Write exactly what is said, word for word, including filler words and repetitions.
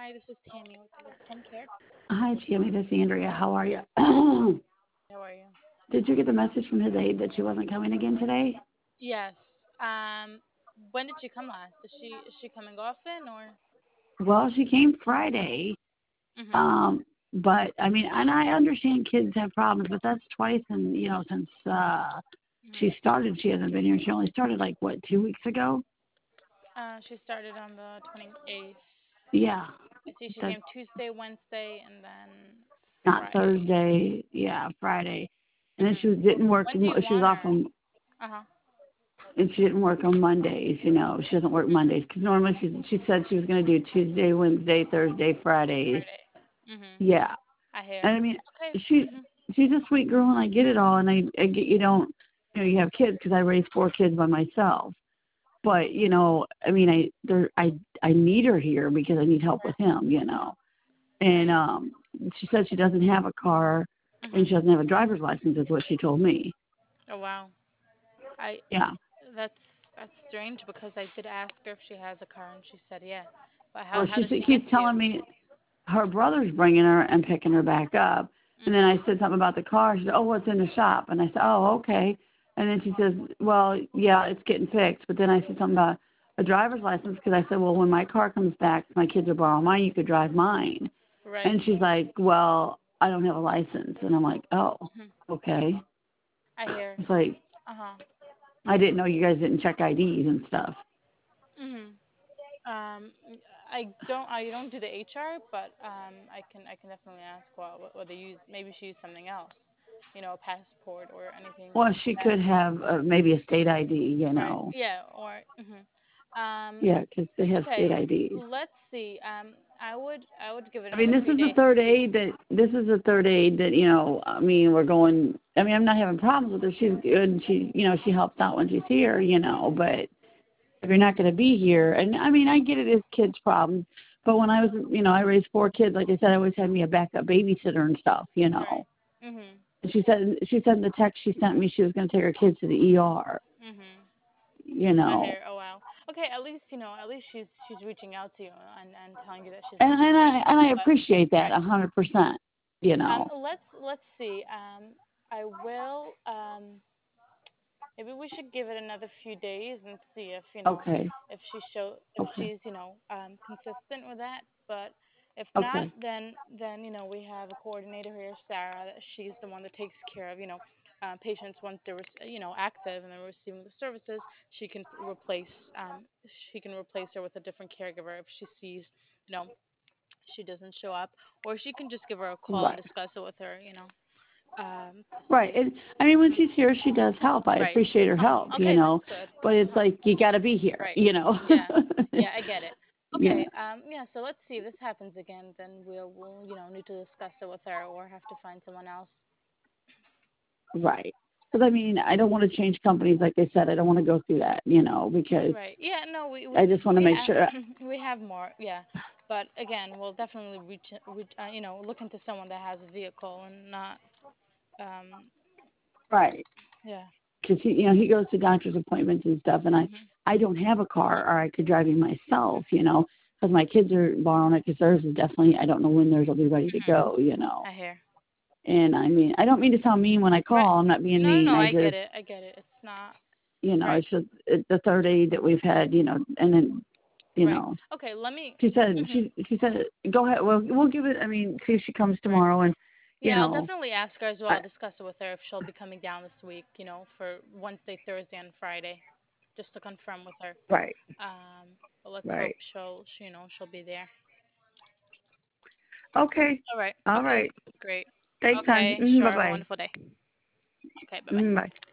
Hi, this is Tammy with Live Home Care. Hi, Tammy. This is Andrea. How are you? How are you? Did you get the message from his aide that she wasn't coming again today? Yes. Um, when did she come last? Is she is she coming often or? Well, she came Friday. Mhm. Um, but I mean, and I understand kids have problems, but that's twice, and you know, since uh, Mhm. she started, she hasn't been here. She only started like what two weeks ago. Uh, she started on the twenty-eighth. Yeah, I see she that's came Tuesday, Wednesday, and then not Friday. Thursday. Yeah, Friday, and then Mhm. she was, didn't work. When do you She was want off her? on, Uh huh. and she didn't work on Mondays. You know, she doesn't work Mhm. Mondays because normally she she said she was going to do Tuesday, Wednesday, Thursday, Fridays. Friday. Mhm. Yeah, I hear. and I mean, Okay. she Mhm. she's a sweet girl, and I get it all, and I, I get you don't, you know, you have kids because I raised four kids by myself. But you know, I mean, I there I I need her here because I need help with him, you know. And Right. um, she said she doesn't have a car, and Mhm. she doesn't have a driver's license, is what she told me. Oh wow. I Yeah. That's that's strange because I did ask her if she has a car and she said yeah. But how Well, how she does s- she get keeps to you? telling me her brother's bringing her and picking her back up. And then Mhm. I said something about the car. She said, "Oh, well, it's in the shop." And I said, "Oh, okay." And then she says, "Well, yeah, it's getting fixed." But then I said something about a driver's license because I said, "Well, when my car comes back, my kids are borrowing mine. You could drive mine." Right. And she's like, "Well, I don't have a license." And I'm like, "Oh, Mhm. okay." I hear. It's like Uh huh. I didn't know you guys didn't check I Ds and stuff. Mhm. Um, I don't I don't do the H R, but um, I can I can definitely ask what what, what they use. Maybe she used something else, you know, a passport or anything Well, like she that. could have uh, maybe a state I D, you Right. know. Yeah. Or. Mhm. Um. Yeah, because they have state Okay. I Ds. Let's see. Um. I would I would give it I mean, another this few is the days to third see. aid that this is the third aid that you know. I mean, we're going. I mean, I'm not having problems with her. She's good, and she, you know, she helps out when she's here, you know. But if you're not going to be here, and I mean, I get it as kids' problems. But when I was, you know, I raised four kids. Like I said, I always had me a backup babysitter and stuff, you Right. know. Mhm. And she said, she said in the text she sent me she was going to take her kids to the E R, Mhm. you I know. hear. Oh wow. Okay. At least you know. At least she's she's reaching out to you and and telling you that she's And on her and way. I and I But appreciate that right. a hundred percent, you Um. know. Let's let's see. Um. I will. Um. Maybe we should give it another few days and see if you know Okay, if she show if okay, she's you know um consistent with that. But if not, okay, then then you know we have a coordinator here, Sarah. That she's the one that takes care of you know uh, patients once they're rec- you know active and they're receiving the services. She can replace um she can replace her with a different caregiver if she sees you know she doesn't show up, or she can just give her a call and right. discuss it with her. You know um to Right. see. And I mean, when Mhm. she's here, she does help. I Right. appreciate her Uh-huh. help, you Okay, know. that's good. But it's Uh-huh. like you got to be here, Right. you know. Yeah. Yeah, I get it. Yeah. Okay. Um. Yeah. So let's see if this happens again. Then we'll we'll you know need to discuss it with her or have to find someone else. Right. Because I mean, I don't want to change companies, like I said. I don't want to go through that, you know, because Right. Yeah. No. We I we just want to we make have sure. we have more. Yeah. But again, we'll definitely reach reach uh, you know look into someone that has a vehicle and not um. Right. Yeah. Because he, you know, he goes to doctor's appointments and stuff, and I, Mhm. I don't have a car, or I could drive him myself, you know, because my kids are borrowing it. Because theirs is definitely, I don't know when theirs will be ready to Mhm. go, you know. I hear. And I mean, I don't mean to sound mean when I Right. call. I'm not being No. No. mean. No. I I get just, it. I get it. It's not you know, right. it's just it's the third aid that we've had, you know, and then, you Right. know, Okay. Let me. she said Mhm. she she said go ahead. Well, we'll give it. I mean, see if she comes Right. tomorrow, and you Yeah, I'll know, definitely ask her as well, I, discuss it with her if she'll be coming down this week, you know, for Wednesday, Thursday, and Friday, just to confirm with her. right, Um, but let's hope right. she'll, she, you know, she'll be there. Okay, All right. all Okay. right. Great. Thanks, hon. Okay. Mm, Sure. bye Have a bye. wonderful day. Okay. Bye bye. Mm, bye.